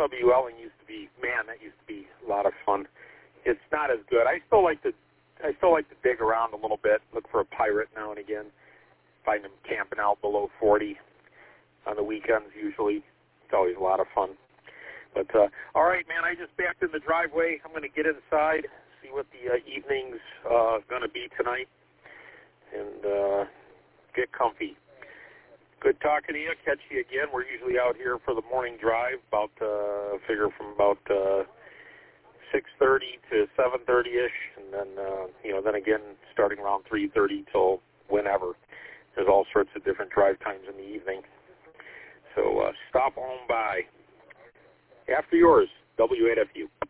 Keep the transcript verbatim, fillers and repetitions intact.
W L ing used to be, man, that used to be a lot of fun. It's not as good. I still like to, I still like to dig around a little bit, look for a pirate now and again, find them camping out below forty on the weekends usually. It's always a lot of fun. But, uh, all right, man, I just backed in the driveway. I'm going to get inside, see what the uh, evening's uh, going to be tonight, and uh, get comfy. Good talking to you. Catch you again. We're usually out here for the morning drive, about, uh, figure from about uh, six thirty to seven thirty-ish, and then, uh, you know, then again starting around three thirty till whenever. There's all sorts of different drive times in the evening. So uh, stop on by. After yours, W eight F U.